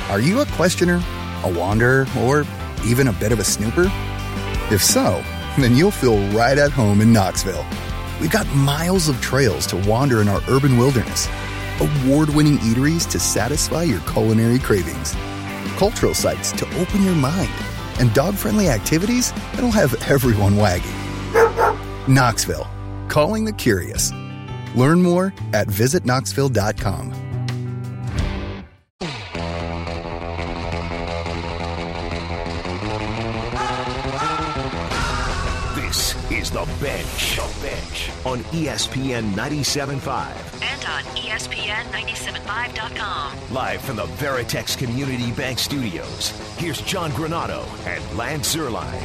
Are you a questioner, a wanderer, or even a bit of a snooper? If so, then you'll feel right at home in Knoxville. We've got miles of trails to wander in our urban wilderness, award-winning eateries to satisfy your culinary cravings, cultural sites to open your mind, and dog-friendly activities that'll have everyone wagging. Knoxville, calling the curious. Learn more at visitknoxville.com. This is The Bench. On ESPN 97.5. And on ESPN975.com. Live from the Veritex Community Bank Studios, here's John Granato and Lance Zierlein.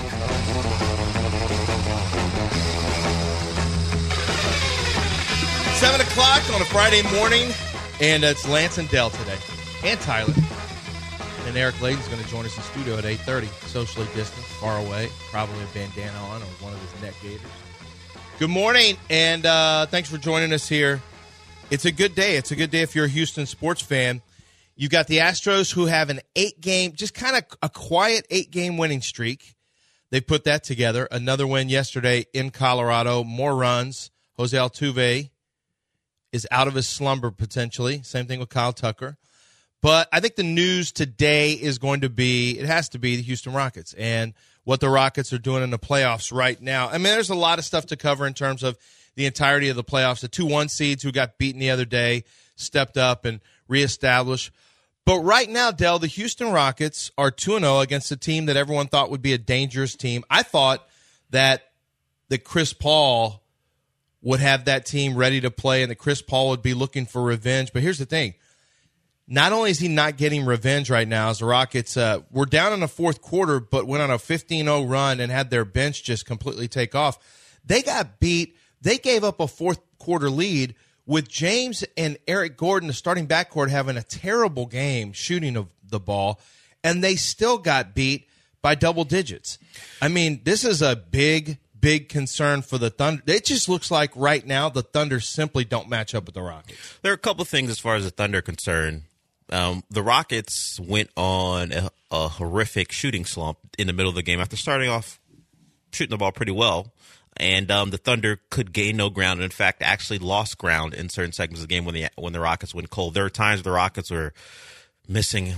7 o'clock on a Friday morning, and it's Lance and Dell today, and Tyler. And Eric Layden's going to join us in studio at 8:30, socially distant, far away, probably a bandana on or one of his neck gaiters. Good morning, and thanks for joining us here. It's a good day. It's a good day if you're a Houston sports fan. You got the Astros, who have an 8-game, just kind of a quiet 8-game winning streak. They put that together. Another win yesterday in Colorado. More runs. Jose Altuve is out of his slumber potentially. Same thing with Kyle Tucker. But I think the news today is going to be, it has to be the Houston Rockets and what the Rockets are doing in the playoffs right now. I mean, there's a lot of stuff to cover in terms of the entirety of the playoffs. The 2-1 seeds who got beaten the other day stepped up and reestablished. But right now, Dell, the Houston Rockets are 2-0 against a team that everyone thought would be a dangerous team. I thought that Chris Paul would have that team ready to play and that Chris Paul would be looking for revenge. But here's the thing. Not only is he not getting revenge right now, as the Rockets were down in the fourth quarter, but went on a 15-0 run and had their bench just completely take off. They got beat. They gave up a fourth quarter lead with James and Eric Gordon, the starting backcourt, having a terrible game shooting of the ball, and they still got beat by double digits. I mean, this is a big concern for the Thunder. It just looks like right now the Thunder simply don't match up with the Rockets. There are a couple of things as far as the Thunder are concerned. The Rockets went on a horrific shooting slump in the middle of the game after starting off shooting the ball pretty well. And the Thunder could gain no ground, and in fact actually lost ground in certain segments of the game when the Rockets went cold. There were times the Rockets were missing,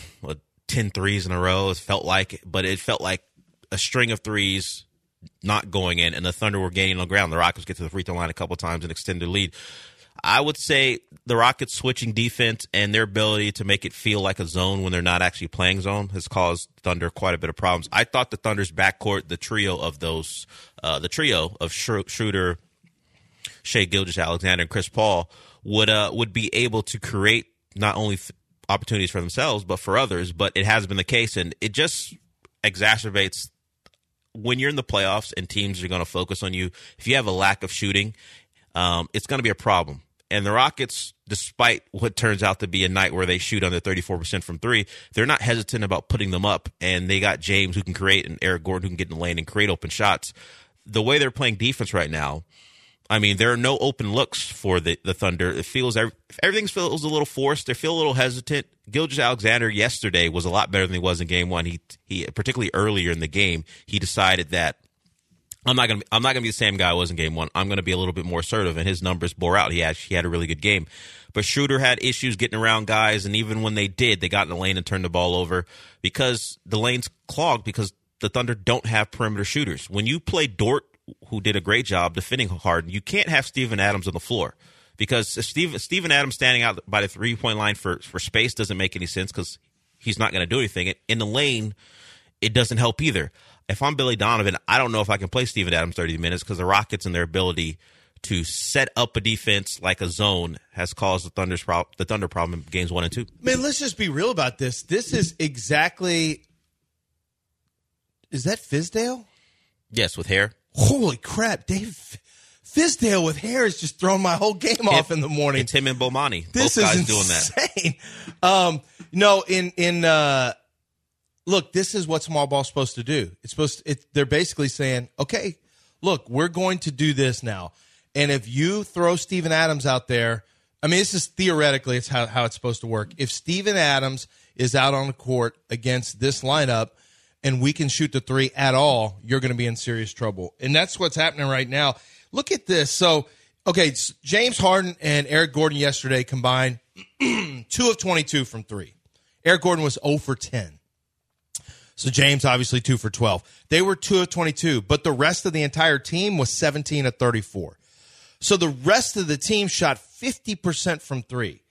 10 threes in a row. It felt like a string of threes not going in, and the Thunder were gaining no ground. The Rockets get to the free throw line a couple times and extend their lead. I would say the Rockets' switching defense and their ability to make it feel like a zone when they're not actually playing zone has caused Thunder quite a bit of problems. I thought the Thunder's backcourt, the trio of Schroeder, Shai Gilgeous-Alexander, and Chris Paul would be able to create not only opportunities for themselves but for others. But it has been the case, and it just exacerbates when you're in the playoffs and teams are going to focus on you. If you have a lack of shooting, it's going to be a problem. And the Rockets, despite what turns out to be a night where they shoot under 34% from three, they're not hesitant about putting them up. And they got James who can create and Eric Gordon who can get in the lane and create open shots. The way they're playing defense right now, I mean, there are no open looks for the Thunder. It feels everything feels a little forced. They feel a little hesitant. Gilgeous-Alexander yesterday was a lot better than he was in game one. He particularly earlier in the game, he decided that I'm not gonna be the same guy I was in game one. I'm gonna be a little bit more assertive, and his numbers bore out. He had a really good game, but Schroeder had issues getting around guys, and even when they did, they got in the lane and turned the ball over because the lane's clogged because the Thunder don't have perimeter shooters. When you play Dort, who did a great job defending Harden, you can't have Steven Adams on the floor because Steven Adams standing out by the 3-point line for space doesn't make any sense because he's not going to do anything. In the lane, it doesn't help either. If I'm Billy Donovan, I don't know if I can play Steven Adams 30 minutes because the Rockets and their ability to set up a defense like a zone has caused the Thunder problem in games 1 and 2. Man, let's just be real about this. This is exactly – is that Fizdale? Yes, with hair. Holy crap, Dave Fizdale with hair has just thrown my whole game off in the morning. It's him and Bomani. This Both guys is doing that. Look, this is what small ball's supposed to do. They're basically saying, okay, look, we're going to do this now. And if you throw Steven Adams out there I mean, this is theoretically it's how it's supposed to work. If Steven Adams is out on the court against this lineup and we can shoot the three at all, you're going to be in serious trouble. And that's what's happening right now. Look at this. So, okay, James Harden and Eric Gordon yesterday combined 2 of 22 from three. Eric Gordon was 0 for 10. So James obviously 2 for 12. They were 2 of 22, but the rest of the entire team was 17 of 34. So the rest of the team shot 50% from three.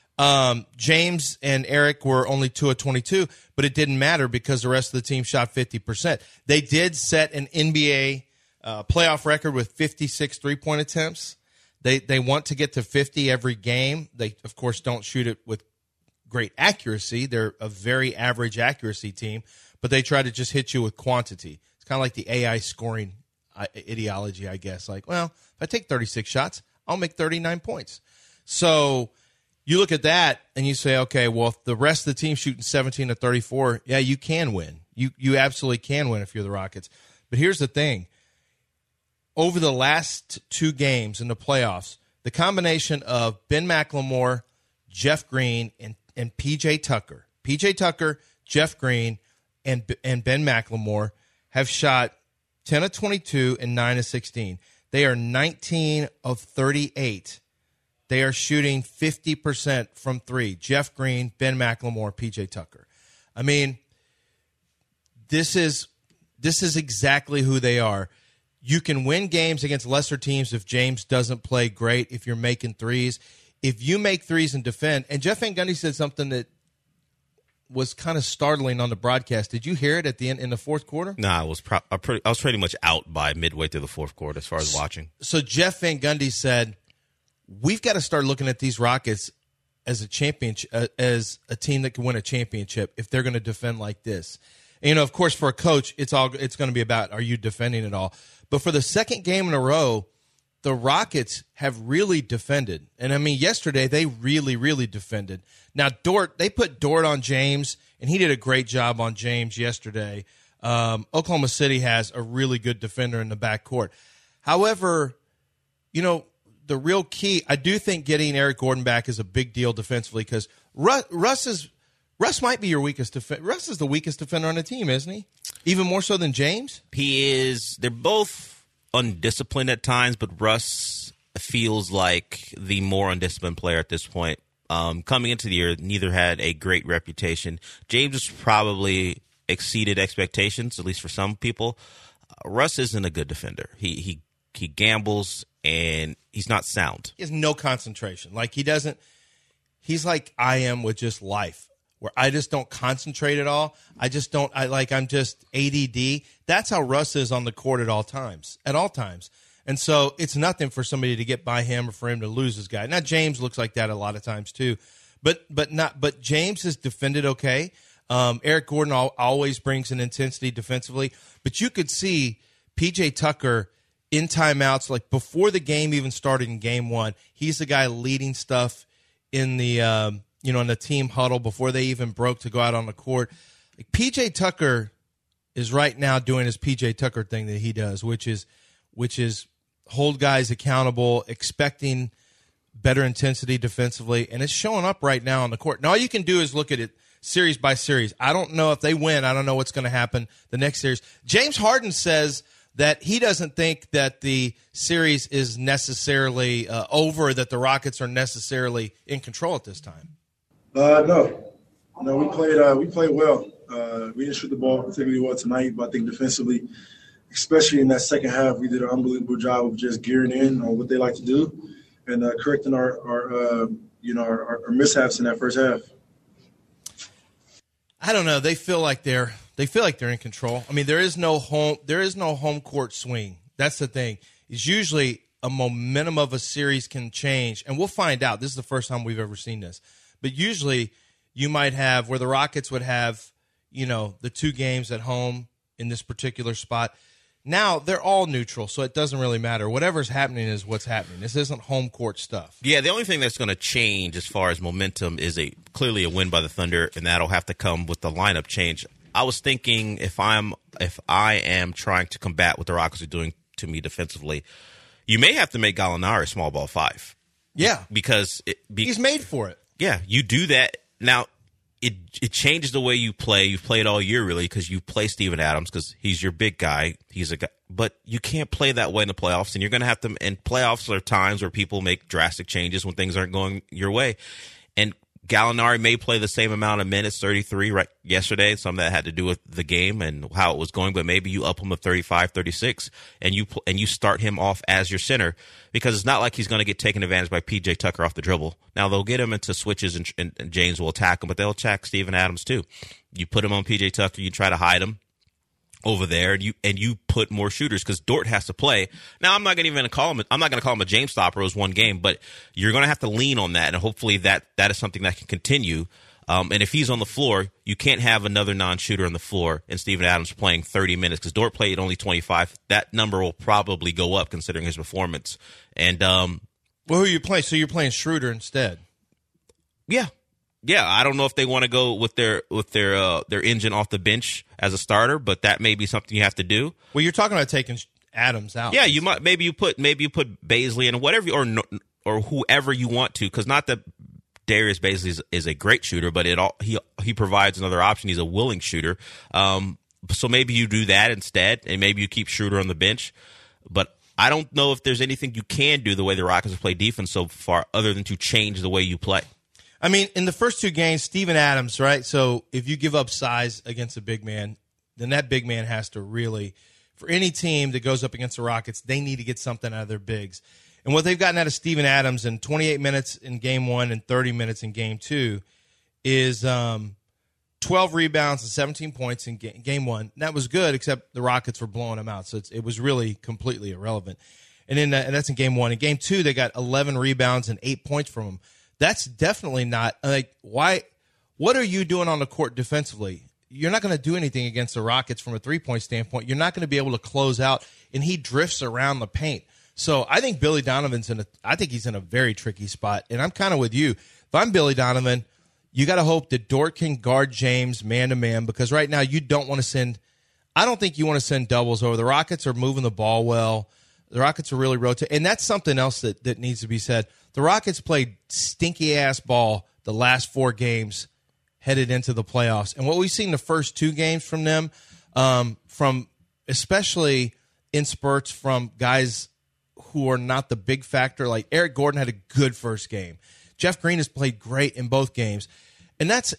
James and Eric were only 2 of 22, but it didn't matter because the rest of the team shot 50%. They did set an NBA playoff record with 56 three-point attempts. They want to get to 50 every game. They, of course, don't shoot it with great accuracy. They're a very average accuracy team, but they try to just hit you with quantity. It's kind of like the AI scoring ideology, I guess. Like, well, if I take 36 shots, I'll make 39 points. So you look at that and you say, okay, well, if the rest of the team shooting 17 to 34, yeah, you can win. You absolutely can win if you're the Rockets. But here's the thing. Over the last 2 games in the playoffs, the combination of Ben McLemore, Jeff Green, and P.J. Tucker, Jeff Green, and Ben McLemore have shot 10 of 22 and 9 of 16. They are 19 of 38. They are shooting 50% from three. Jeff Green, Ben McLemore, P.J. Tucker. I mean, this is exactly who they are. You can win games against lesser teams if James doesn't play great, if you're making threes. If you make threes and defend, and Jeff Van Gundy said something that was kind of startling on the broadcast. Did you hear it at the end in the fourth quarter? No, I was pretty much out by midway through the fourth quarter as far as watching. So Jeff Van Gundy said, we've got to start looking at these Rockets as a championship, as a team that can win a championship if they're going to defend like this. And, you know, of course, for a coach, it's going to be about, are you defending it all? But for the second game in a row, the Rockets have really defended. And, I mean, yesterday they really, really defended. Now, they put Dort on James, and he did a great job on James yesterday. Oklahoma City has a really good defender in the backcourt. However, you know, the real key, I do think getting Eric Gordon back is a big deal defensively because Russ might be your weakest defender. Russ is the weakest defender on the team, isn't he? Even more so than James? He is. They're both undisciplined at times, but Russ feels like the more undisciplined player at this point. Coming into the year, neither had a great reputation. James has probably exceeded expectations, at least for some people. Russ isn't a good defender. He gambles, and he's not sound. He has no concentration. Like, he's like I am with just life, where I just don't concentrate at all. I'm just ADD. That's how Russ is on the court at all times. And so it's nothing for somebody to get by him or for him to lose his guy. Now, James looks like that a lot of times too, but James has defended okay. Eric Gordon always brings an intensity defensively, but you could see P.J. Tucker in timeouts, like before the game even started in game one. He's the guy leading stuff in the in the team huddle before they even broke to go out on the court. Like, P.J. Tucker is right now doing his P.J. Tucker thing that he does, which is hold guys accountable, expecting better intensity defensively, and it's showing up right now on the court. Now, all you can do is look at it series by series. I don't know if they win. I don't know what's going to happen the next series. James Harden says that he doesn't think that the series is necessarily over, that the Rockets are necessarily in control at this time. No, we played well. We didn't shoot the ball particularly well tonight, but I think defensively, especially in that second half, we did an unbelievable job of just gearing in on what they like to do and correcting our mishaps in that first half. I don't know. They feel like they're in control. I mean, there is no home court swing. That's the thing. It's usually a momentum of a series can change, and we'll find out. This is the first time we've ever seen this. But usually you might have where the Rockets would have, the 2 games at home in this particular spot. Now they're all neutral, so it doesn't really matter. Whatever's happening is what's happening. This isn't home court stuff. Yeah, the only thing that's going to change as far as momentum is clearly a win by the Thunder, and that'll have to come with the lineup change. I was thinking if I am trying to combat what the Rockets are doing to me defensively, you may have to make Gallinari small ball 5. Yeah. Because he's made for it. Yeah, you do that. Now, it changes the way you play. You've played all year, really, because you play Steven Adams because he's your big guy. He's a guy. But you can't play that way in the playoffs, and you're going to have to – and playoffs are times where people make drastic changes when things aren't going your way. And Gallinari may play the same amount of minutes, 33, right, yesterday. Some of that had to do with the game and how it was going, but maybe you up him to 35, 36, and you start him off as your center because it's not like he's going to get taken advantage by P.J. Tucker off the dribble. Now, they'll get him into switches, and James will attack him, but they'll attack Steven Adams too. You put him on P.J. Tucker, you try to hide him over there, and you put more shooters because Dort has to play. Now, I'm not going to call him a James stopper. It was one game, but you're going to have to lean on that, and hopefully that is something that can continue. And if he's on the floor, you can't have another non-shooter on the floor and Steven Adams playing 30 minutes because Dort played only 25. That number will probably go up considering his performance. And well, who are you playing? So you're playing Schroeder instead? Yeah. Yeah, I don't know if they want to go with their engine off the bench as a starter, but that may be something you have to do. Well, you're talking about taking Adams out. Yeah, you might maybe you put Bazley in, whatever or whoever you want to, because not that Darius Bazley is a great shooter, but he provides another option. He's a willing shooter, so maybe you do that instead, and maybe you keep Schroeder on the bench. But I don't know if there's anything you can do the way the Rockets have played defense so far, other than to change the way you play. I mean, in the first two games, Steven Adams, right? So if you give up size against a big man, then that big man has to really, for any team that goes up against the Rockets, they need to get something out of their bigs. And what they've gotten out of Steven Adams in 28 minutes in Game 1 and 30 minutes in Game 2 is 12 rebounds and 17 points in Game 1. That was good, except the Rockets were blowing them out, so it was really completely irrelevant. And that's in Game 1. In Game 2, they got 11 rebounds and 8 points from him. That's definitely not like why. What are you doing on the court defensively? You're not going to do anything against the Rockets from a 3-point standpoint. You're not going to be able to close out, and he drifts around the paint. So I think Billy Donovan's he's in a very tricky spot, and I'm kind of with you. If I'm Billy Donovan, you got to hope that Dort can guard James man to man because right now you don't want to send. I don't think you want to send doubles over. The Rockets are moving the ball well. The Rockets are really rotating, and that's something else that needs to be said. The Rockets played stinky-ass ball the last 4 games headed into the playoffs. And what we've seen the first 2 games from them, from especially in spurts from guys who are not the big factor, like Eric Gordon had a good first game. Jeff Green has played great in both games. And this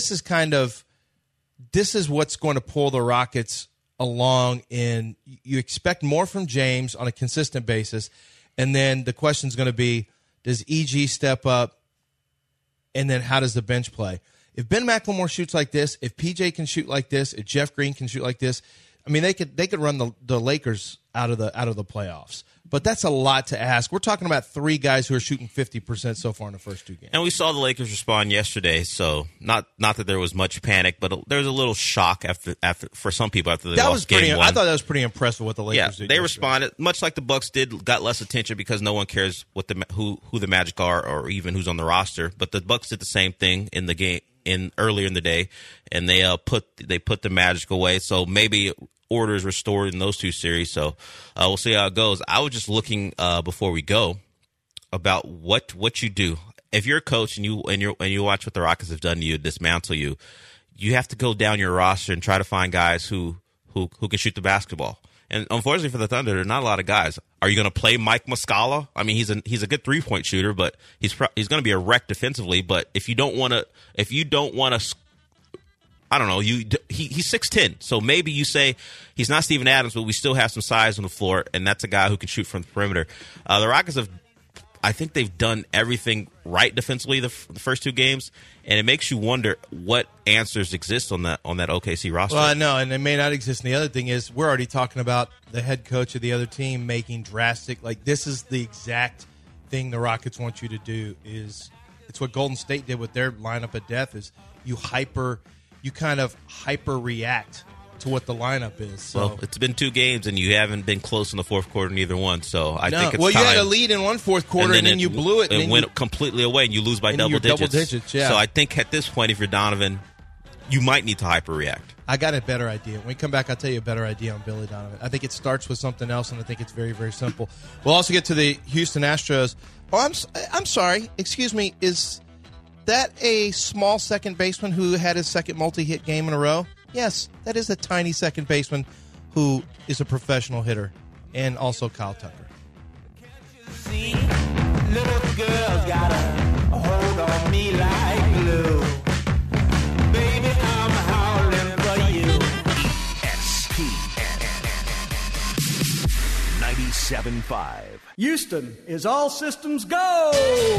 is what's going to pull the Rockets along in you expect more from James on a consistent basis. And then the question is going to be, does EG step up? And then how does the bench play? If Ben McLemore shoots like this, if PJ can shoot like this, if Jeff Green can shoot like this, I mean, they could run the Lakers out of the playoffs. But that's a lot to ask. We're talking about 3 guys who are shooting 50% so far in the first 2 games. And we saw the Lakers respond yesterday, so not that there was much panic, but there was a little shock after for some people after they lost Game 1. I thought that was pretty impressive what the Lakers did. Yeah, they responded much like the Bucks did. Got less attention because no one cares who the Magic are or even who's on the roster. But the Bucks did the same thing in the game earlier in the day, and they put the Magic away. So maybe order is restored in those 2 series, so we'll see how it goes. I was just looking before we go about what you do if you're a coach and you watch what the Rockets have done to you, dismantle you. You have to go down your roster and try to find guys who can shoot the basketball. And unfortunately for the Thunder, there are not a lot of guys. Are you going to play Mike Muscala? I mean, he's a good 3-point shooter, but he's going to be a wreck defensively. But if you don't want to. I don't know. He's 6'10", so maybe you say he's not Steven Adams, but we still have some size on the floor, and that's a guy who can shoot from the perimeter. The Rockets I think they've done everything right defensively the first 2 games, and it makes you wonder what answers exist on that OKC roster. Well, I know, and they may not exist. And the other thing is, we're already talking about the head coach of the other team making drastic. Like this is the exact thing the Rockets want you to do. It's what Golden State did with their lineup of death. Is you kind of hyper react to what the lineup is. So. Well, it's been 2 games, and you haven't been close in the fourth quarter, neither one. So I think it's time. You had a lead in one fourth quarter, and then you blew it. And went completely away, and you lose by double digits. Yeah. So I think at this point, if you're Donovan, you might need to hyper react. I got a better idea. When we come back, I'll tell you a better idea on Billy Donovan. I think it starts with something else, and I think it's very, very simple. We'll also get to the Houston Astros Oh, I'm sorry. Excuse me. Is that a small second baseman who had his second multi-hit game in a row? Yes, that is a tiny second baseman who is a professional hitter, and also Kyle Tucker. See, little girls got a hold on me like glue. Baby, I'm howling for you. ESPN 97.5. Houston is all systems go.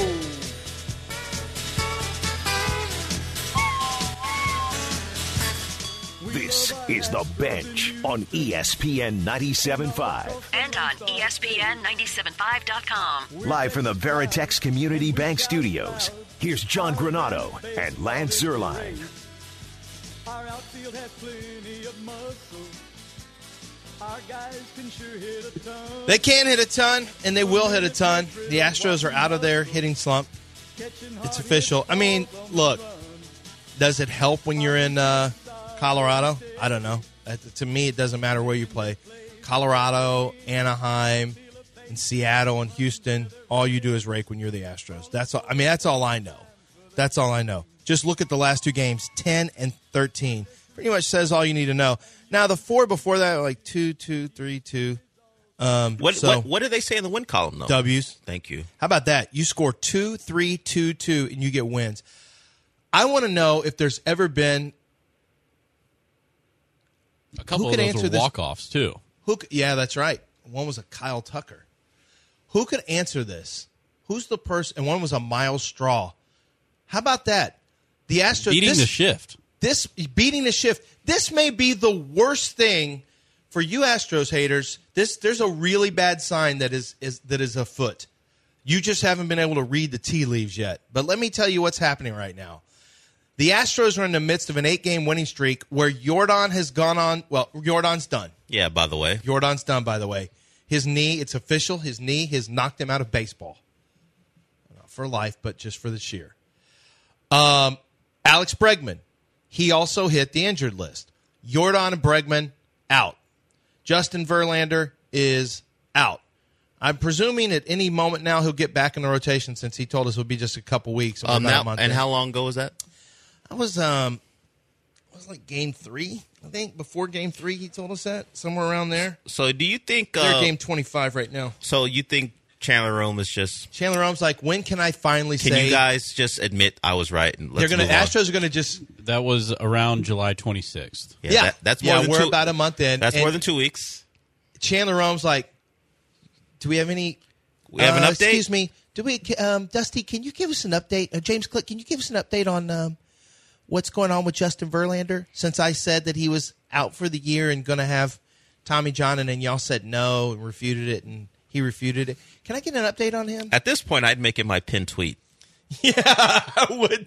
This is The Bench on ESPN 97.5. And on ESPN975.com. Live from the Veritex Community Bank Studios, here's John Granado and Lance Zierlein. Our outfield has plenty of muscle. Our guys can sure hit a ton. They can hit a ton, and they will hit a ton. The Astros are out of their hitting slump. It's official. I mean, look, does it help when you're in Colorado? I don't know. To me, it doesn't matter where you play. Colorado, Anaheim, and Seattle and Houston, all you do is rake when you're the Astros. That's all. I mean, that's all I know. That's all I know. Just look at the last two games, 10 and 13. Pretty much says all you need to know. Now, the four before that are like 2-2, 3-2. What do they say in the win column, though? W's. Thank you. How about that? You score 2, 3, 2, 2, and you get wins. I want to know if there's ever been a couple of those were walk-offs, too. Yeah, that's right. One was a Kyle Tucker. Who could answer this? Who's the person? And one was a Miles Straw. How about that? The Astros beating the shift. Beating the shift. This may be the worst thing for you Astros haters. There's a really bad sign that is afoot. You just haven't been able to read the tea leaves yet. But let me tell you what's happening right now. The Astros are in the midst of an 8-game winning streak where Jordan has gone on. Well, Jordan's done. Yeah, by the way. Jordan's done, by the way. His knee, it's official, his knee has knocked him out of baseball. Not for life, but just for this year. Alex Bregman, he also hit the injured list. Jordan and Bregman, out. Justin Verlander is out. I'm presuming at any moment now he'll get back in the rotation since he told us it would be just a couple weeks. And how long ago was that? It was like Game 3, I think. Before Game 3, he told us that. Somewhere around there. So do you think... they're Game 25 right now. So you think Chandler Rome is just... Chandler Rome's like, when can I finally say... Can you guys just admit I was right and let's move on? Astros are going to just... That was around July 26th. Yeah. That's more than we're about a month in. That's more than 2 weeks. Chandler Rome's like, do we have any... We have an update? Excuse me. Do we, Dusty, can you give us an update? James Click, can you give us an update on what's going on with Justin Verlander? Since I said that he was out for the year and going to have Tommy John, and then y'all said no and refuted it, and he refuted it. Can I get an update on him? At this point, I'd make it my pinned tweet. Yeah, I would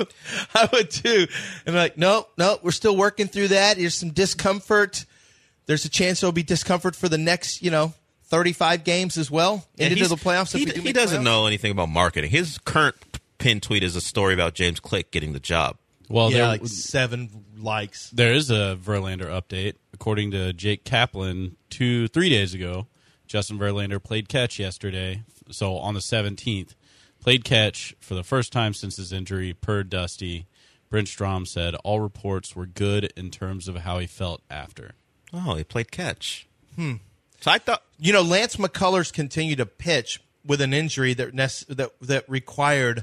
too. And like, no, we're still working through that. There's some discomfort. There's a chance there'll be discomfort for the next, 35 games as well. Into the playoffs. He doesn't know anything about marketing. His current pinned tweet is a story about James Click getting the job. Well, yeah, like 7 likes. There is a Verlander update. According to Jake Kaplan, 3 days ago, Justin Verlander played catch yesterday. So on the 17th, played catch for the first time since his injury, per Dusty. Brent Strom said all reports were good in terms of how he felt after. Oh, he played catch. So I thought... Lance McCullers continued to pitch with an injury that required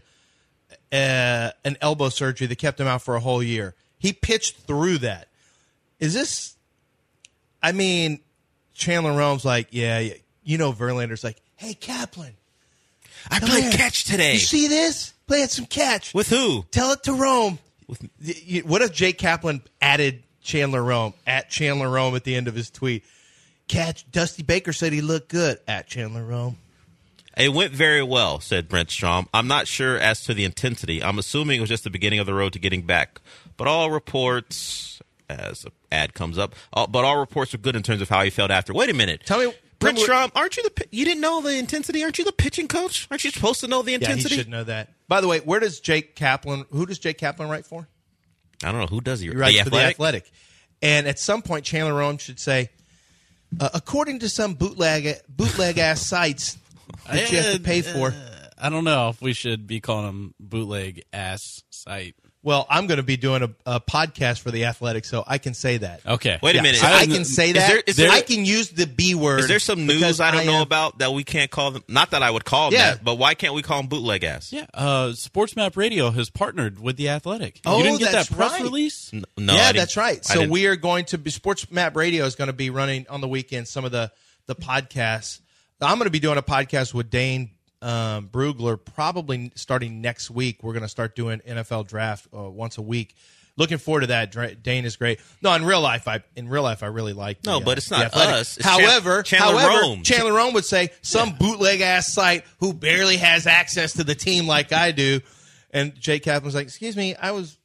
an elbow surgery that kept him out for a whole year. He pitched through that. Is this... I mean, Chandler Rome's like, Verlander's like, hey, Kaplan. I played catch today. You see this? Playing some catch. With who? Tell it to Rome. What if Jake Kaplan added Chandler Rome, at Chandler Rome at the end of his tweet? Catch. Dusty Baker said he looked good, at Chandler Rome. It went very well, said Brent Strom. I'm not sure as to the intensity. I'm assuming it was just the beginning of the road to getting back. But all reports, as the ad comes up, all reports are good in terms of how he felt after. Wait a minute. Tell me, Brent Strom, aren't you you didn't know the intensity? Aren't you the pitching coach? Aren't you supposed to know the intensity? Yeah, he should know that. By the way, who does Jake Kaplan write for? I don't know. Who does he? He writes for The Athletic. And at some point, Chandler Rome should say, according to some bootleg-ass sites that you have to pay for, I don't know if we should be calling them bootleg ass site. Well, I'm going to be doing a podcast for The Athletic, so I can say that. Okay. Wait a minute. So I can say that. Is there, I can use the B word. is there some news I don't know about that we can't call them? Not that I would call them that, but why can't we call them bootleg ass? Yeah. Sports Map Radio has partnered with The Athletic. Oh, you didn't get that's that press right. release? No. Yeah, that's right. So we are going to be Sports Map Radio is going to be running on the weekend some of the podcasts. I'm going to be doing a podcast with Dane Brugler probably starting next week. We're going to start doing NFL draft once a week. Looking forward to that. Dane is great. No, in real life, I really like. But it's not Athletic. us. It's However, Chandler Rome would say some bootleg ass site who barely has access to the team like I do. And Jake Kaplan was like, "Excuse me, I was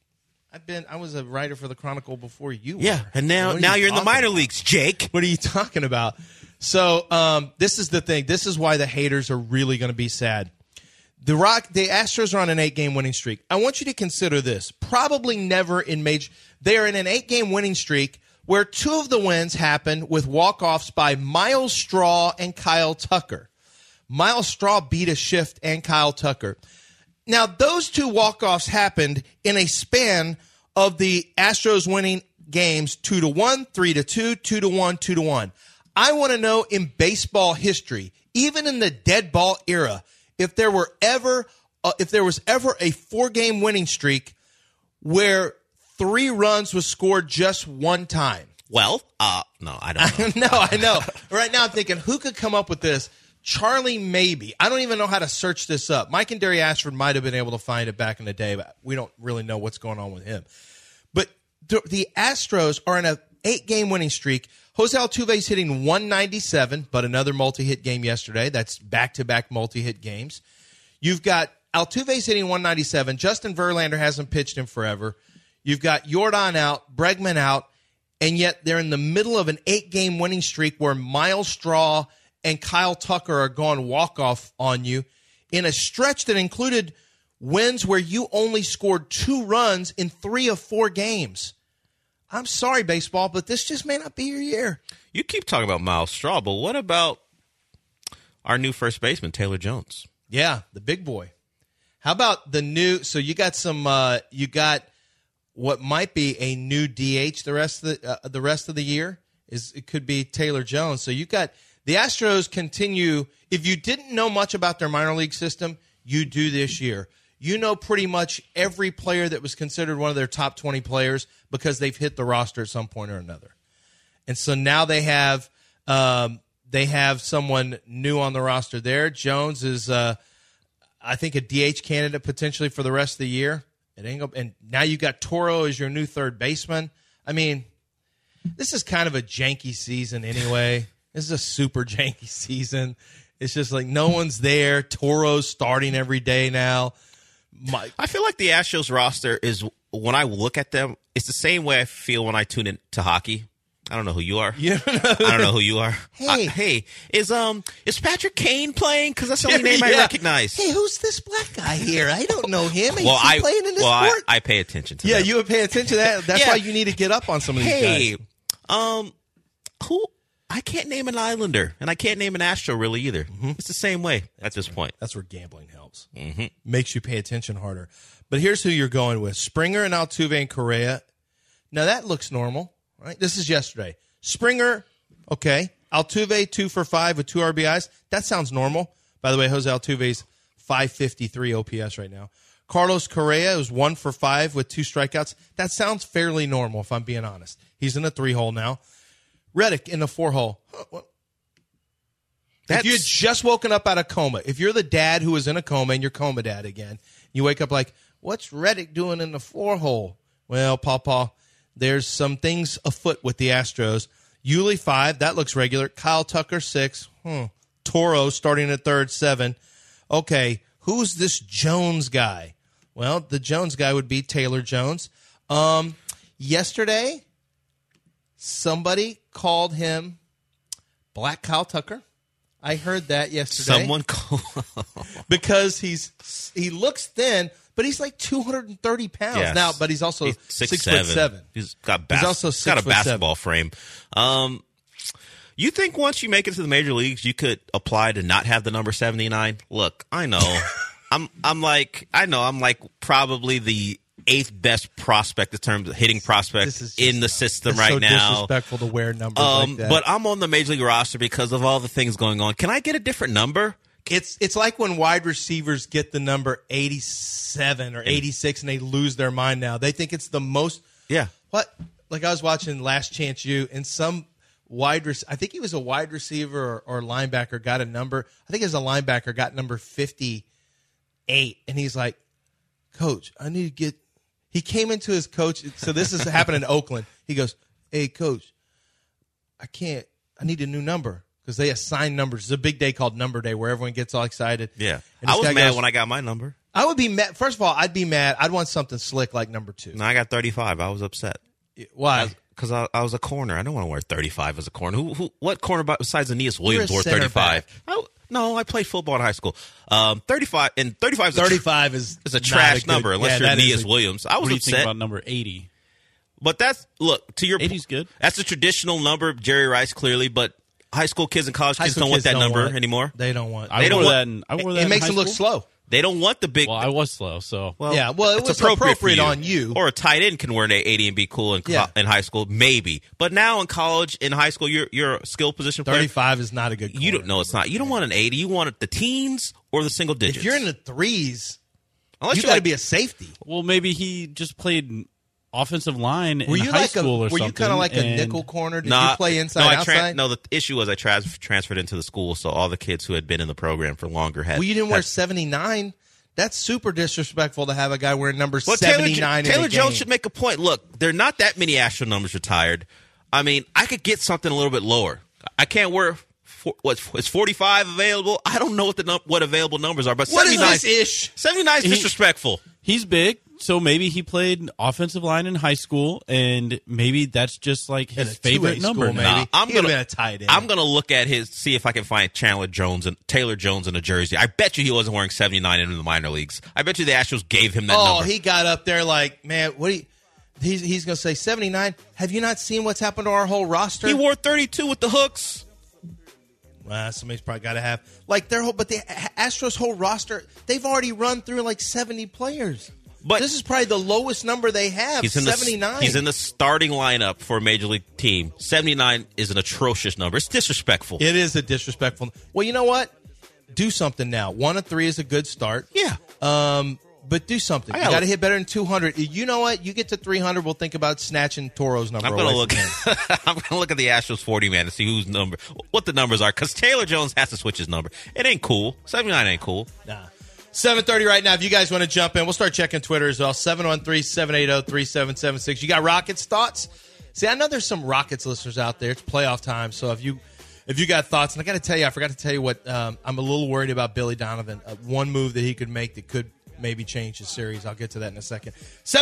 a writer for the Chronicle before you were." Yeah, and now you're in the minor leagues, Jake. What are you talking about? So this is the thing. This is why the haters are really going to be sad. The Astros are on an 8-game winning streak. I want you to consider this. Probably never in major. They are in an 8-game winning streak where 2 of the wins happened with walk-offs by Miles Straw and Kyle Tucker. Miles Straw beat a shift and Kyle Tucker. Now, those 2 walk-offs happened in a span of the Astros winning games 2-1, 3-2, 2-1, 2-1. I want to know in baseball history, even in the dead ball era, if there was ever a 4-game winning streak where 3 runs was scored just one time. Well, no, I don't know. I know. Right now I'm thinking, who could come up with this? Charlie, maybe. I don't even know how to search this up. Mike and Derry Ashford might have been able to find it back in the day, but we don't really know what's going on with him. But the Astros are in a 8-game winning streak. Jose Altuve's hitting 197, but another multi-hit game yesterday. That's back-to-back multi-hit games. You've got Altuve's hitting 197. Justin Verlander hasn't pitched in forever. You've got Yordan out, Bregman out, and yet they're in the middle of an 8-game winning streak where Miles Straw and Kyle Tucker are going walk-off on you in a stretch that included wins where you only scored 2 runs in 3 of 4 games. I'm sorry, baseball, but this just may not be your year. You keep talking about Miles Straw, but what about our new first baseman, Taylor Jones? Yeah, the big boy. How about the new? So you got some. You got what might be a new DH the rest of the year. It could be Taylor Jones. So you got the Astros continue. If you didn't know much about their minor league system, you do this year. You know pretty much every player that was considered one of their top 20 players because they've hit the roster at some point or another. And so now they have someone new on the roster there. Jones is, I think, a DH candidate potentially for the rest of the year. And now you got Toro as your new third baseman. I mean, this is kind of a janky season anyway. This is a super janky season. It's just like no one's there. Toro's starting every day now. I feel like the Astros roster is, when I look at them, it's the same way I feel when I tune into hockey. I don't know who you are. I don't know who you are. Hey, is Patrick Kane playing? Because that's the only name I recognize. Hey, who's this black guy here? I don't know him. Is Well, he playing in this sport? I pay attention to Yeah, them. you would pay attention to that. That's why you need to get up on some of these guys. Who? I can't name an Islander, and I can't name an Astro really either. It's the same way at this point. That's where gambling helps. Makes you pay attention harder. But here's who you're going with. Springer and Altuve and Correa. Now, that looks normal, right? This is yesterday. Springer, okay. Altuve, 2 for 5 with 2 RBIs. That sounds normal. By the way, Jose Altuve's 553 OPS right now. Carlos Correa is 1 for 5 with 2 strikeouts. That sounds fairly normal, if I'm being honest. He's in a 3-hole now. Reddick in the 4-hole. If you had just woken up out of coma, if you're the dad who was in a coma and you're coma dad again, you wake up like, what's Reddick doing in the 4-hole? Well, Pawpaw, there's some things afoot with the Astros. Yuli 5, that looks regular. Kyle Tucker 6. Toro starting at third 7. Okay, who's this Jones guy? Well, the Jones guy would be Taylor Jones. Yesterday, somebody called him Black Kyle Tucker. I heard that yesterday. Someone called because he looks thin, but he's like 230 pounds now. But he's also 6'7". He's got he's also a basketball frame. You think once you make it to the major leagues, you could apply to not have the number 79? Look, I know I'm like probably the 8th best prospect in terms of hitting prospect in the system right now. Disrespectful to wear numbers like that. But I'm on the Major League roster because of all the things going on. Can I get a different number? It's like when wide receivers get the number 87 or 86 and they lose their mind now. They think it's the most. Yeah. What? Like I was watching Last Chance U, and some I think he was a wide receiver or linebacker got a number. I think as a linebacker got number 58, and he's like, "Coach, I need to get." He came into his coach. So this is happening in Oakland. He goes, "Hey, Coach, I need a new number." Because they assign numbers. It's a big day called Number Day where everyone gets all excited. Yeah. And I was mad when I got my number. I would be mad. First of all, I'd be mad. I'd want something slick like number 2. No, I got 35. I was upset. Why? Because I was a corner. I don't want to wear 35 as a corner. What corner besides Aeneas Williams wore center 35? No, I played football in high school. 35 is a trash number unless you're Aeneas Williams. I was What do you upset think about number 80? But to your 80's good. That's a traditional number, Jerry Rice clearly, but high school kids and college kids don't want that number anymore. They don't want. I wore that in It makes them look slow. They don't want the big. Well, I was slow, so. Well, yeah, well, it it's was appropriate for you. on you. Or a tight end can wear an 80 and be cool in high school, maybe. But now in college, in high school, you're a skill position player. 35 is not a good corner. You don't know it's not. You don't want an 80. You want it the teens or the single digits. If you're in the threes, unless you got to be a safety. Well, maybe he just played offensive line in were you high like school or something. Were you kind of like a nickel corner? Did you play inside, no, outside? No, the issue was I transferred into the school, so all the kids who had been in the program for longer had. Well, you didn't wear 79. That's super disrespectful to have a guy wearing number 79 Taylor in the Jones game. should make a point. Look, there are not that many Astro numbers retired. I mean, I could get something a little bit lower. I can't wear is 45 available? I don't know what available numbers are, but what 79 is this ish? 79 is disrespectful. He's big, so maybe he played offensive line in high school, and maybe that's just like his favorite number. School, maybe. I'm gonna been a tight end. I'm gonna look at see if I can find Taylor Jones in a jersey. I bet you he wasn't wearing 79 in the minor leagues. I bet you the Astros gave him that number. Oh, he got up there like, man, what? He's gonna say 79. Have you not seen what's happened to our whole roster? He wore 32 with the hooks. Well, somebody's probably got to have like but the Astros' whole roster, they've already run through like 70 players. But this is probably the lowest number they have. 79. He's in the starting lineup for a major league team. 79 is an atrocious number. It's disrespectful. It is a disrespectful. Well, you know what? Do something now. 1 of 3 is a good start. Yeah. But do something. You got to hit better than 200. You know what? You get to 300, we'll think about snatching Toro's number. I'm going to look. I'm going to look at the Astros 40 man to see what the numbers are, because Taylor Jones has to switch his number. It ain't cool. 79 ain't cool. Nah. 7:30 right now. If you guys want to jump in, we'll start checking Twitter as well. 713-780-3776. You got Rockets thoughts? See, I know there's some Rockets listeners out there. It's playoff time, so if you got thoughts, and I got to tell you, I forgot to tell you what I'm a little worried about Billy Donovan. One move that he could make that could maybe change the series. I'll get to that in a second.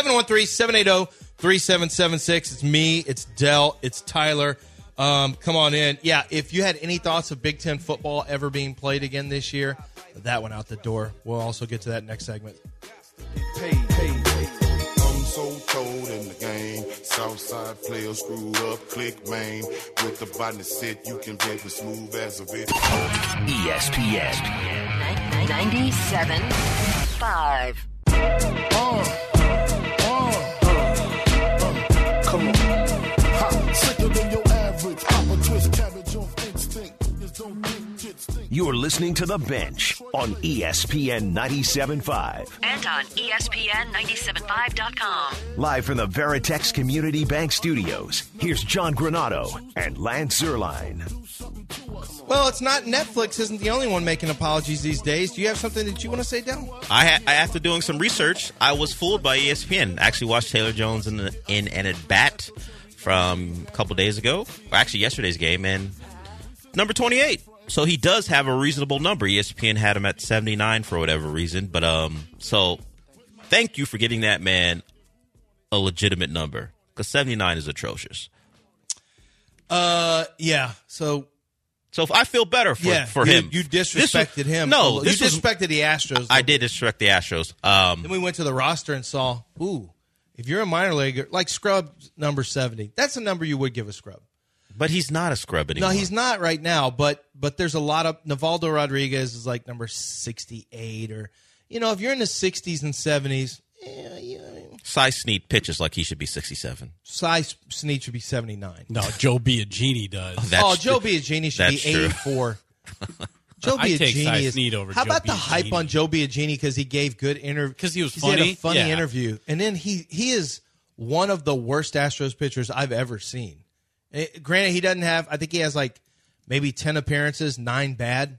713-780-3776. It's me. It's Dell. It's Tyler. Come on in. Yeah, if you had any thoughts of Big Ten football ever being played again this year, that went out the door. We'll also get to that next segment. Hey, I'm so cold in the game. Southside players screwed up, click main. With the body set, you can bet as smooth as a bit. ESPN 97.5. Come on. Hot, sicker than your average. Papa twist cabbage on instinct. Don't think kids think. You're listening to The Bench on ESPN 97.5. And on ESPN975.com. Live from the Veritex Community Bank Studios, here's John Granado and Lance Zierlein. Well, it's not Netflix isn't the only one making apologies these days. Do you have something that you want to say, Dell? After doing some research, I was fooled by ESPN. I actually watched Taylor Jones in an at-bat from a couple days ago, or actually yesterday's game, and number 28. So he does have a reasonable number. ESPN had him at 79 for whatever reason. But so thank you for getting that man a legitimate number, because 79 is atrocious. Yeah. So I feel better for him. You disrespected him. No, you disrespected the Astros. I did disrespect the Astros. Then we went to the roster and saw, if you're a minor leaguer, like Scrub number 70, that's a number you would give a scrub. But he's not a scrub anymore. No, he's not right now. But there's a lot of Nivaldo Rodriguez is like number 68, or if you're in the 60s and 70s, Cy Snead pitches like he should be 67. Cy Snead should be 79. No, Joe Biagini does. Joe Biagini should be 84. Joe I take Cy Biagini Snead over How Joe about the Biagini. hype on Joe Biagini because he gave good interview? Because he was He funny. had a funny Yeah. interview, and then he is one of the worst Astros pitchers I've ever seen. Granted, he doesn't have. I think he has like maybe 10 appearances, 9 bad.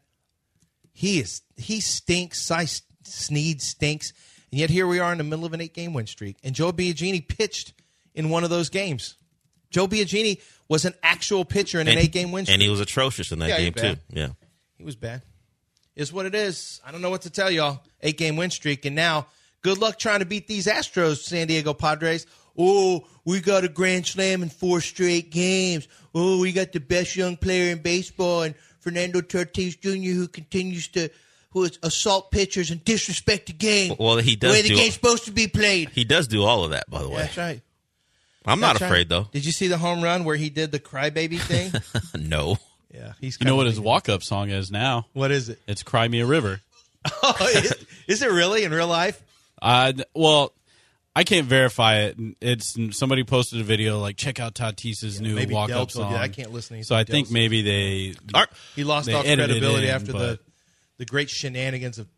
He stinks. Cy Snead stinks, and yet here we are in the middle of an 8-game win streak, and Joe Biagini pitched in one of those games. Joe Biagini was an actual pitcher in an 8-game win streak, and he was atrocious in that game too. Yeah. He was bad. It's what it is. I don't know what to tell y'all. 8-game win streak. And now, good luck trying to beat these Astros, San Diego Padres. Oh, we got a grand slam in 4 straight games. Oh, we got the best young player in baseball, and Fernando Tatis Jr., who continues to assault pitchers and disrespect the game. Well, he does the way the game's supposed to be played. He does do all of that, by the way. That's right. I'm not afraid, though. Did you see the home run where he did the crybaby thing? No. Yeah, he's. You know what his walk-up song is now? What is it? It's "Cry Me a River." Oh, is it really in real life? Well, I can't verify it. It's somebody posted a video like, check out Tatis's new maybe walk-up Delta, song. I can't listen to anything So I think Delta. maybe he lost they all edited credibility in, after but- the great shenanigans of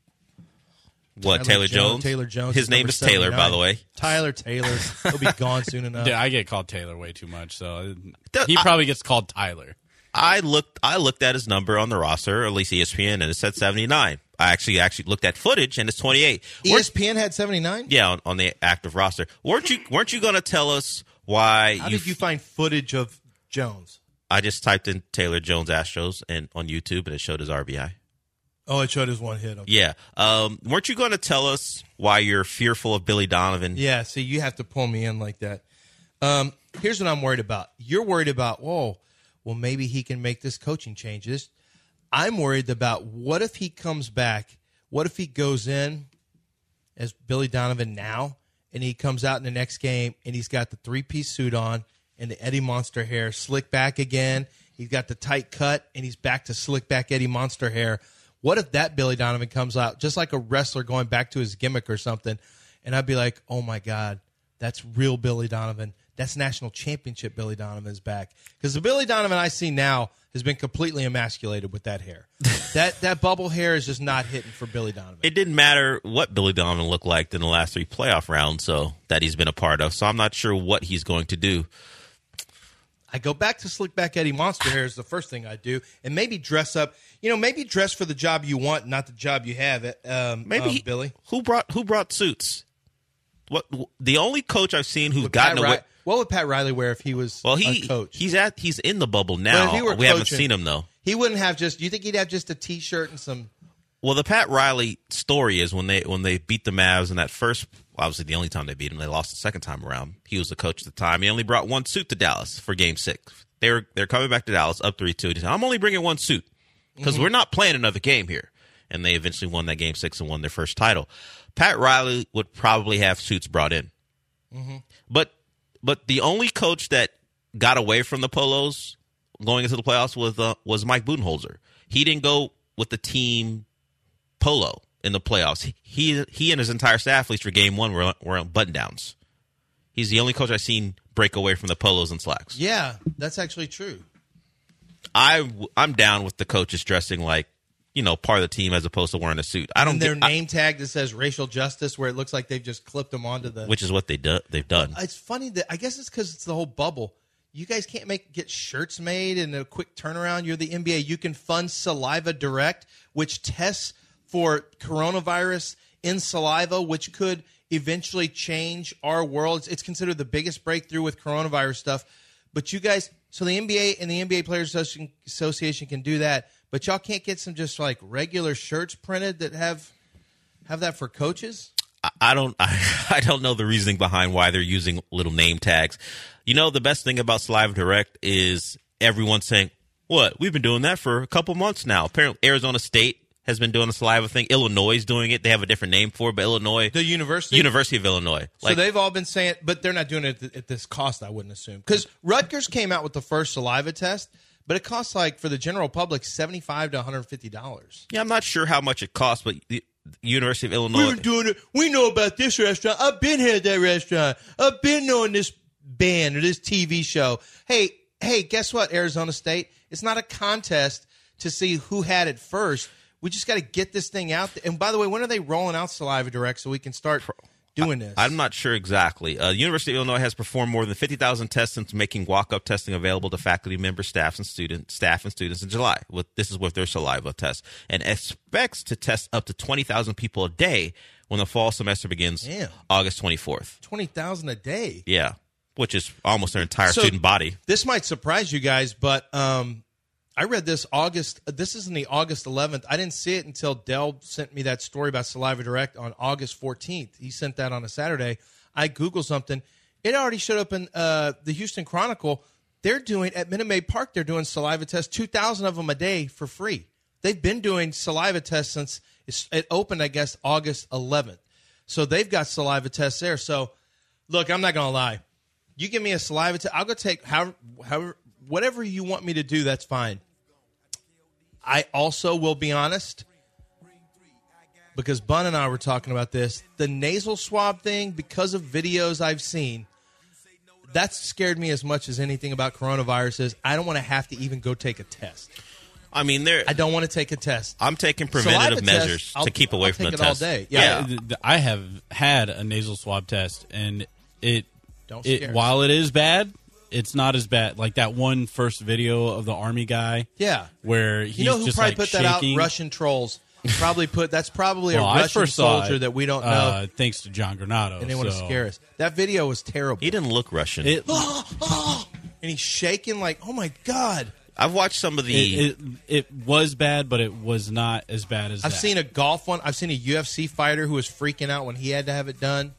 What, Taylor Jones? Taylor Jones. His name is Taylor, by the way. Tyler Taylor. He'll be gone soon enough. Yeah, I get called Taylor way too much, so he probably gets called Tyler. I looked at his number on the roster, or at least ESPN, and it said 79. I actually looked at footage, and it's 28. ESPN had 79? Yeah, on the active roster. Weren't you going to tell us why? How did you find footage of Jones? I just typed in Taylor Jones Astros and on YouTube, and it showed his RBI. Oh, it showed his one hit. Okay. Yeah. Weren't you going to tell us why you're fearful of Billy Donovan? Yeah, see, you have to pull me in like that. Here's what I'm worried about. You're worried about, well, maybe he can make this coaching changes. I'm worried about what if he comes back, what if he goes in as Billy Donovan now, and he comes out in the next game, and he's got the 3-piece suit on and the Eddie Monster hair, slick back again. He's got the tight cut, and he's back to slick back Eddie Monster hair. What if that Billy Donovan comes out just like a wrestler going back to his gimmick or something, and I'd be like, oh, my God, that's real Billy Donovan. That's national championship Billy Donovan's back. Because the Billy Donovan I see now has been completely emasculated with that hair. that bubble hair is just not hitting for Billy Donovan. It didn't matter what Billy Donovan looked like in the last 3 playoff rounds that he's been a part of, so I'm not sure what he's going to do. I go back to slick back Eddie Monster hair is the first thing I do, and maybe dress up. Maybe dress for the job you want, not the job you have. Billy. Who brought suits? What the only coach I've seen who's gotten away. What would Pat Riley wear if he was a coach? He's in the bubble now. But if he were we haven't coaching, seen him though. He wouldn't have do you think he'd have just a T-shirt and some? Well, the Pat Riley story is when they beat the Mavs in that first, obviously the only time they beat him, they lost the second time around. He was the coach at the time. He only brought 1 suit to Dallas for Game 6. They're coming back to Dallas up 3-2. He said, "I'm only bringing 1 suit because we're not playing another game here." And they eventually won that Game 6 and won their first title. Pat Riley would probably have suits brought in, but the only coach that got away from the polos going into the playoffs was Mike Budenholzer. He didn't go with the team polo in the playoffs. He and his entire staff, at least for Game 1, were on button downs. He's the only coach I've seen break away from the polos and slacks. Yeah, that's actually true. I'm down with the coaches dressing like part of the team as opposed to wearing a suit. I don't. And their name tag that says racial justice, where it looks like they've just clipped them onto the. Which is what they've done. It's funny that I guess it's because it's the whole bubble. You guys can't get shirts made in a quick turnaround. You're the NBA. You can fund Saliva Direct, which tests for coronavirus in saliva, which could eventually change our world. It's considered the biggest breakthrough with coronavirus stuff. But you guys, so the NBA and the NBA Players Association can do that, but y'all can't get some just like regular shirts printed that have that for coaches? I don't know the reasoning behind why they're using little name tags. The best thing about Saliva Direct is everyone saying, "What? We've been doing that for a couple months now." Apparently, Arizona State has been doing the saliva thing. Illinois is doing it. They have a different name for it, but Illinois, the University of Illinois. So they've all been saying, but they're not doing it at this cost. I wouldn't assume, because Rutgers came out with the first saliva test, but it costs for the general public $75 to $150. Yeah, I'm not sure how much it costs, but University of Illinois. We're doing it. We know about this restaurant. I've been here at that restaurant. I've been on this band or this TV show. Hey, guess what, Arizona State? It's not a contest to see who had it first. We just got to get this thing out there. And by the way, when are they rolling out Saliva Direct so we can start doing this? I'm not sure exactly. University of Illinois has performed more than 50,000 tests since making walk-up testing available to faculty members, staff, and students in July. This is with their saliva test, and expects to test up to 20,000 people a day when the fall semester begins August 24th. 20,000 a day? Yeah, which is almost their entire student body. This might surprise you guys, but I read this This is in the August 11th. I didn't see it until Dell sent me that story about Saliva Direct on August 14th. He sent that on a Saturday. I Googled something. It already showed up in the Houston Chronicle. They're doing, at Minute Maid Park, they're doing saliva tests, 2,000 of them a day for free. They've been doing saliva tests since it opened, I guess, August 11th. So they've got saliva tests there. So, look, I'm not going to lie. You give me a saliva test, I'll go take however whatever you want me to do, that's fine. I also will be honest, because Bun and I were talking about this, the nasal swab thing, because of videos I've seen, that's scared me as much as anything about coronaviruses. I don't want to have to even go take a test. I mean, I don't want to take a test. I'm taking preventative measures to keep away from the test. All day. Yeah. I have had a nasal swab test, and while it is bad, it's not as bad. Like that one first video of the Army guy. Yeah. Where he's who just probably like put shaking. That out? Russian trolls. That's probably a Russian soldier that we don't know. Thanks to John Granado. And they want to scare us. That video was terrible. He didn't look Russian. And he's shaking like, oh my God. I've watched some of the... It was bad, but it was not as bad as I've seen a golf one. I've seen a UFC fighter who was freaking out when he had to have it done.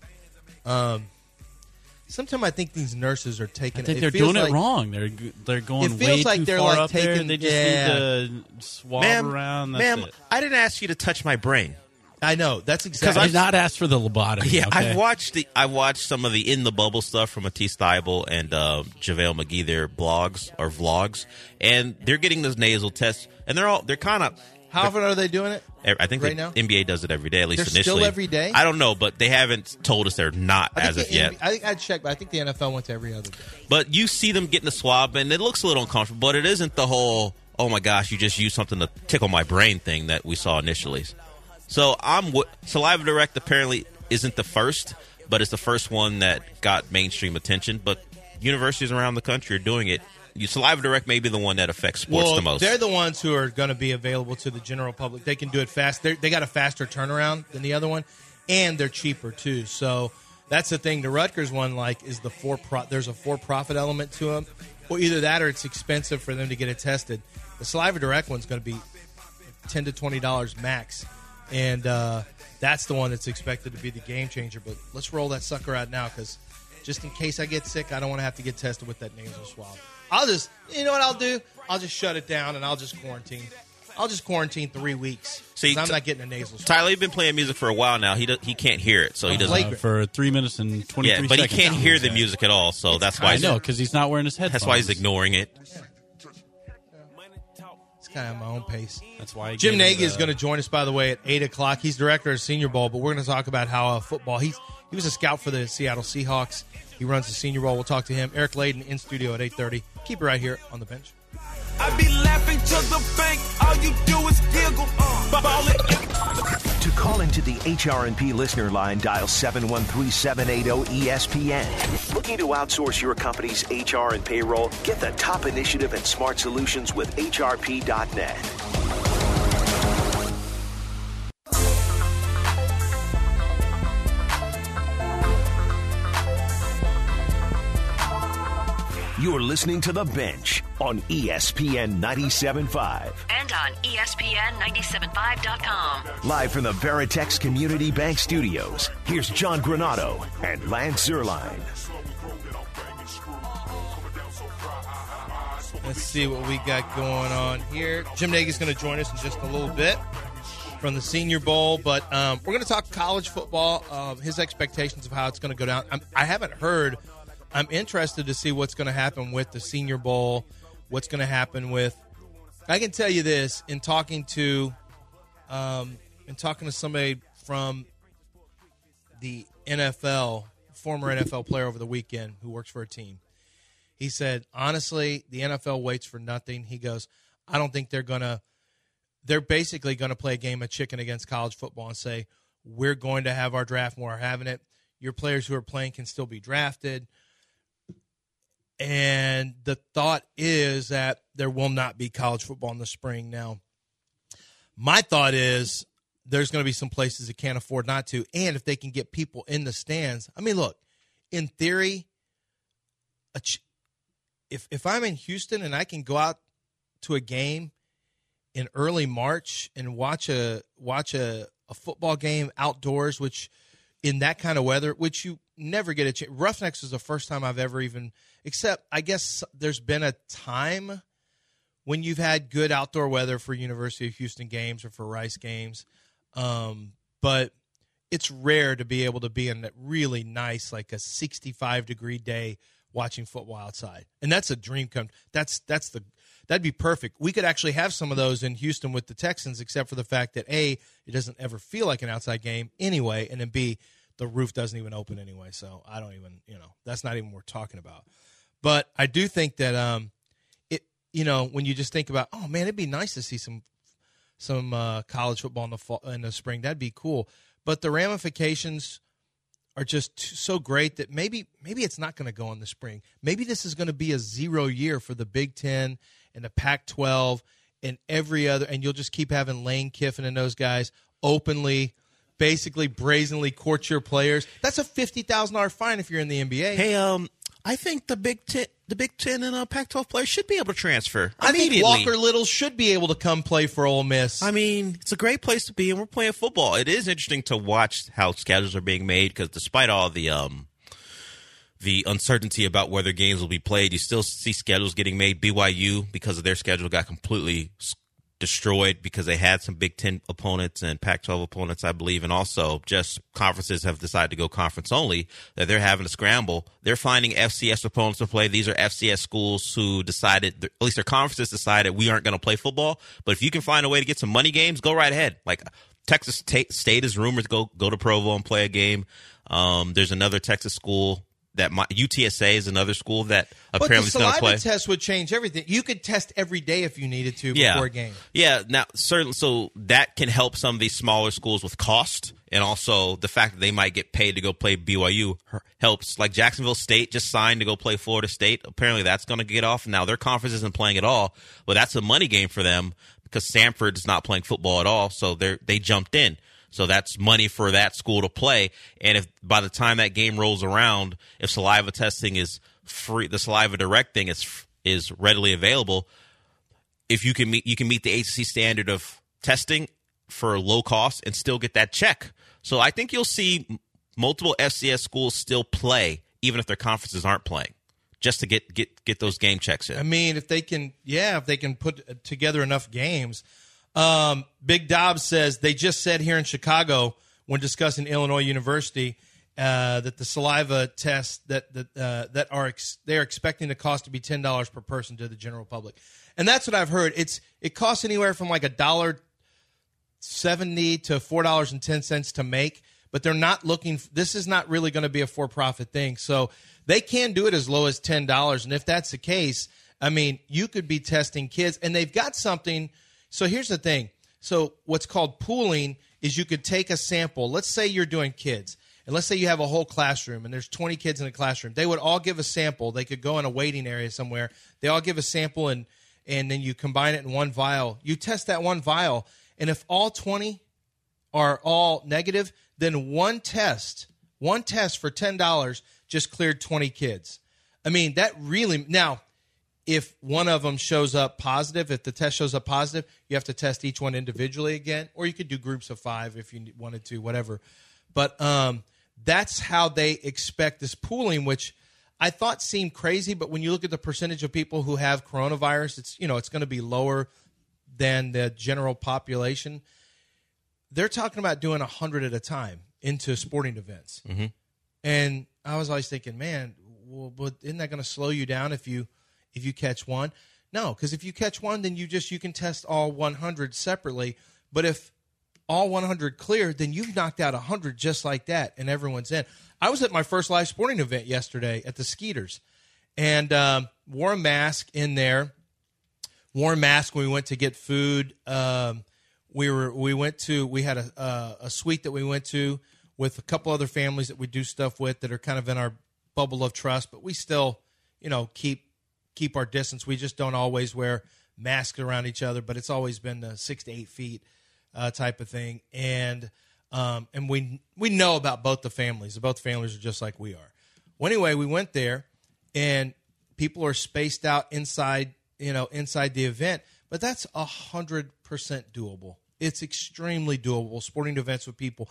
Sometimes I think these nurses are taking. I think they're doing it wrong. They're going way too far up there. They just need to swab around. Ma'am, I didn't ask you to touch my brain. I know that's exactly. Because I did not ask for the lobotomy. Yeah, okay? I watched some of the In the Bubble stuff from Matisse Thybulle and JaVale McGee, their blogs or vlogs, and they're getting this nasal test, and they're kind of. How often are they doing it? I think right now? NBA does it every day, at least they're initially. Still every day? I don't know, but they haven't told us they're not as of yet. I think I'd check, but I think the NFL went to every other day. But you see them getting the swab, and it looks a little uncomfortable, but it isn't the whole, oh my gosh, you just used something to tickle my brain thing that we saw initially. So Saliva Direct apparently isn't the first, but it's the first one that got mainstream attention. But universities around the country are doing it. Saliva Direct may be the one that affects sports the most. They're the ones who are going to be available to the general public. They can do it fast. They got a faster turnaround than the other one, and they're cheaper too. So that's the thing. The Rutgers one, is there's a for-profit element to them. Well, either that or it's expensive for them to get it tested. The Saliva Direct one's going to be $10 to $20 max, and that's the one that's expected to be the game changer. But let's roll that sucker out now, because just in case I get sick, I don't want to have to get tested with that nasal swab. You know what I'll do? I'll just shut it down and I'll just quarantine. I'll just quarantine 3 weeks. See, I'm not getting a nasal swab. Tyler, you've been playing music for a while now. He can't hear it, so he doesn't. For 3 minutes and 23 seconds. But he can't hear the music at all, so that's why. I know, because he's not wearing his headphones. That's why he's ignoring it. It's kind of at my own pace. That's why Jim Nagy is going to join us, by the way, at 8 o'clock. He's director of Senior Bowl, but we're going to talk about how football. He was a scout for the Seattle Seahawks. He runs the Senior Bowl. We'll talk to him. Eric Layden in studio at 8:30. Keep it right here on the bench. I be laughing to the bank. All you do is giggle. To call into the HRNP listener line, dial 713-780-ESPN. Looking to outsource your company's HR and payroll? Get the top initiative and smart solutions with HRP.net. You're listening to The Bench on ESPN 97.5. And on ESPN975.com. Live from the Veritex Community Bank Studios, here's John Granado and Lance Zierlein. Let's see what we got going on here. Jim Nagy's going to join us in just a little bit from the Senior Bowl, but we're going to talk college football, his expectations of how it's going to go down. I haven't heard. I'm interested to see what's going to happen with the Senior Bowl, what's going to happen with – I can tell you this, in talking to and talking to somebody from the NFL, former NFL player over the weekend who works for a team. He said, honestly, the NFL waits for nothing. He goes, I don't think they're basically going to play a game of chicken against college football and say, we're going to have our draft more having it. Your players who are playing can still be drafted. And the thought is that there will not be college football in the spring. Now, my thought is there's going to be some places that can't afford not to. And if they can get people in the stands, I mean, look, in theory, if I'm in Houston and I can go out to a game in early March and watch a football game outdoors, which in that kind of weather, which you never get a chance. Roughnecks was the first time I've ever even, except I guess there's been a time when you've had good outdoor weather for University of Houston games or for Rice games. But it's rare to be able to be in that really nice, like a 65-degree day watching football outside. And that's a dream come. That'd be perfect. We could actually have some of those in Houston with the Texans, except for the fact that A, it doesn't ever feel like an outside game anyway, and then B, the roof doesn't even open anyway. So I don't even, that's not even what we're talking about. But I do think that when you just think about, oh man, it'd be nice to see some college football in the spring. That'd be cool. But the ramifications are just so great that maybe it's not going to go in the spring. Maybe this is going to be a 0 year for the Big Ten and the Pac-12 and every other, and you'll just keep having Lane Kiffin and those guys openly, basically brazenly court your players. That's a $50,000 fine if you're in the NBA. Hey, I think the Big Ten and Pac-12 players should be able to transfer I immediately. think Walker Little should be able to come play for Ole Miss. I mean, it's a great place to be, and we're playing football. It is interesting to watch how schedules are being made because despite all the uncertainty about whether games will be played, you still see schedules getting made. BYU, because of their schedule, got completely destroyed because they had some Big Ten opponents and Pac-12 opponents, I believe, and also just conferences have decided to go conference only, that they're having to scramble. They're finding FCS opponents to play. These are FCS schools who decided, at least their conferences decided, we aren't going to play football, but if you can find a way to get some money games, go right ahead. Like Texas State is rumored to go to Provo and play a game. There's another Texas school that UTSA is another school that apparently is going to play. But the saliva test would change everything. You could test every day if you needed to before a game. Yeah, now certainly, so that can help some of these smaller schools with cost, and also the fact that they might get paid to go play BYU helps. Like Jacksonville State just signed to go play Florida State. Apparently that's going to get off. Now their conference isn't playing at all, but that's a money game for them because Samford's not playing football at all, so they jumped in. So that's money for that school to play. And if by the time that game rolls around, if saliva testing is free, the Saliva Direct thing is readily available. If you can meet the ACC standard of testing for low cost and still get that check. So I think you'll see multiple FCS schools still play, even if their conferences aren't playing, just to get those game checks in. I mean, if they can put together enough games. Big Dobbs says they just said here in Chicago when discussing Illinois University that the saliva tests they're expecting the cost to be $10 per person to the general public, and that's what I've heard. It costs anywhere from like $1.70 to $4.10 to make, but they're not looking. This is not really going to be a for-profit thing, so they can do it as low as $10. And if that's the case, I mean, you could be testing kids, and they've got something. So here's the thing. So what's called pooling is you could take a sample. Let's say you're doing kids, and let's say you have a whole classroom, and there's 20 kids in a classroom. They would all give a sample. They could go in a waiting area somewhere. They all give a sample, and then you combine it in one vial. You test that one vial, and if all 20 are all negative, then one test for $10 just cleared 20 kids. I mean, that really – now – if one of them shows up positive, if the test shows up positive, you have to test each one individually again, or you could do groups of 5 if you wanted to, whatever. But that's how they expect this pooling, which I thought seemed crazy. But when you look at the percentage of people who have coronavirus, it's going to be lower than the general population. They're talking about doing 100 at a time into sporting events, and I was always thinking, man, well, but isn't that going to slow you down if you catch one? No, because if you catch one, then you can test all 100 separately. But if all 100 clear, then you've knocked out 100 just like that, and everyone's in. I was at my first live sporting event yesterday at the Skeeters, and wore a mask in there. Wore a mask when we went to get food. We had a suite that we went to with a couple other families that we do stuff with that are kind of in our bubble of trust, but we still, keep our distance. We just don't always wear masks around each other, but it's always been the 6 to 8 feet type of thing. And we know about both the families. Both families are just like we are. Well, anyway, we went there, and people are spaced out inside the event, but that's 100% doable. It's extremely doable. Sporting events with people.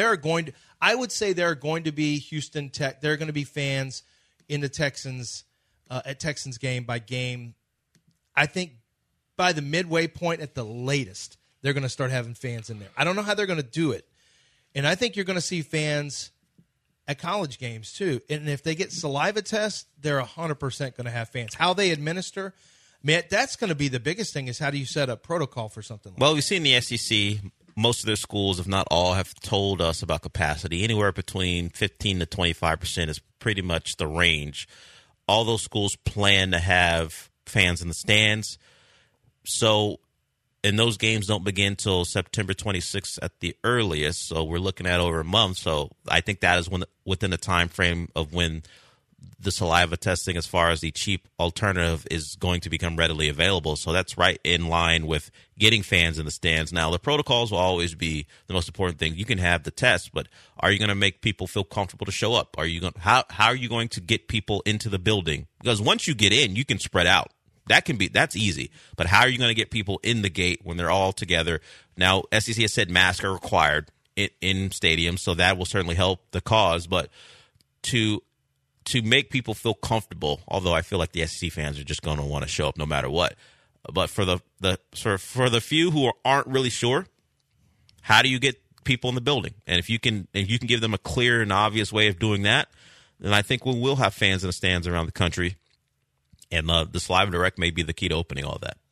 I would say there are going to be Houston Tech. There are going to be fans in the Texans at Texans game by game. I think by the midway point at the latest, they're going to start having fans in there. I don't know how they're going to do it, and I think you're going to see fans at college games too. And if they get saliva tests, they're 100% going to have fans. How they administer. Man, that's going to be the biggest thing is how do you set up protocol for something like that? Well, we've seen the SEC, most of their schools, if not all, have told us about capacity. Anywhere between 15 to 25% is pretty much the range. All those schools plan to have fans in the stands. So, and those games don't begin until September 26th at the earliest. So we're looking at over a month. So I think that is within the time frame of when the saliva testing as far as the cheap alternative is going to become readily available. So that's right in line with getting fans in the stands. Now, the protocols will always be the most important thing. You can have the test, but are you going to make people feel comfortable to show up? How are you going to get people into the building? Because once you get in, you can spread out. That's easy. But how are you going to get people in the gate when they're all together? Now, SEC has said masks are required in stadiums, so that will certainly help the cause. But to make people feel comfortable, although I feel like the SEC fans are just going to want to show up no matter what. But for the few who aren't really sure, how do you get people in the building? And if you can give them a clear and obvious way of doing that, then I think we will have fans in the stands around the country. And the Saliva Direct may be the key to opening all that.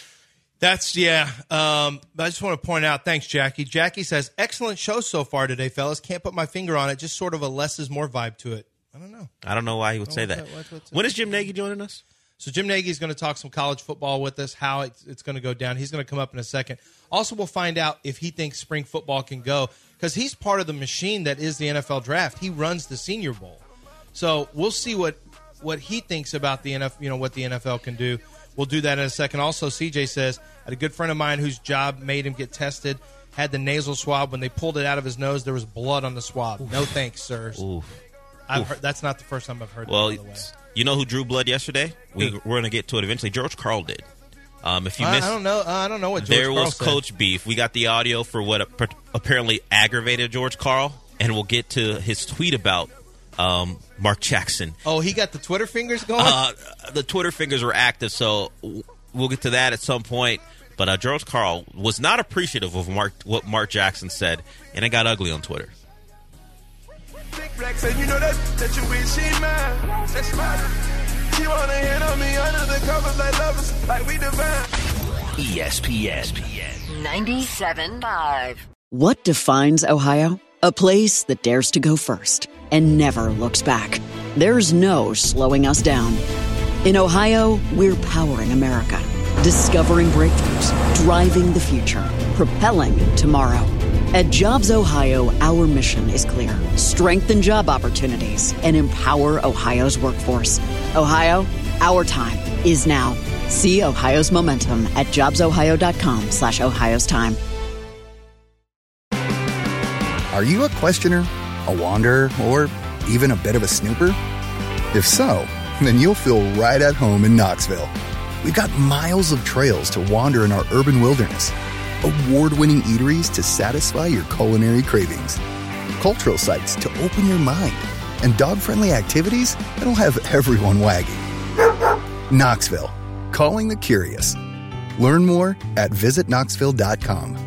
But I just want to point out, thanks, Jackie. Jackie says, excellent show so far today, fellas. Can't put my finger on it. Just sort of a less is more vibe to it. I don't know why he would say that. When is Jim Nagy joining us? So Jim Nagy is going to talk some college football with us, how it's going to go down. He's going to come up in a second. Also, we'll find out if he thinks spring football can go, because he's part of the machine that is the NFL draft. He runs the Senior Bowl. So we'll see what he thinks about the NFL, what the NFL can do. We'll do that in a second. Also, CJ says, I had a good friend of mine whose job made him get tested, had the nasal swab. When they pulled it out of his nose, there was blood on the swab. Oof. No thanks, sirs. Oof. That's not the first time I've heard that, by the way. You know who drew blood yesterday? We're going to get to it eventually. George Karl did. If you missed, I don't know what George Karl said. There was Coach Beef. We got the audio for what apparently aggravated George Karl, and we'll get to his tweet about Mark Jackson. Oh, he got the Twitter fingers going? The Twitter fingers were active, so we'll get to that at some point. But George Karl was not appreciative of what Mark Jackson said, and it got ugly on Twitter. You know that you wish she mine. That's mine. She wanna hit on me under the covers like lovers, like we divine. ESPN 97.5. What defines Ohio? A place that dares to go first and never looks back. There's no slowing us down. In Ohio, we're powering America, discovering breakthroughs, driving the future, propelling tomorrow. At Jobs Ohio, our mission is clear. Strengthen job opportunities and empower Ohio's workforce. Ohio, our time is now. See Ohio's momentum at jobsohio.com/Ohio's time. Are you a questioner, a wanderer, or even a bit of a snooper? If so, then you'll feel right at home in Knoxville. We've got miles of trails to wander in our urban wilderness, award-winning eateries to satisfy your culinary cravings, cultural sites to open your mind, and dog-friendly activities that'll have everyone wagging. Knoxville, calling the curious. Learn more at visitknoxville.com.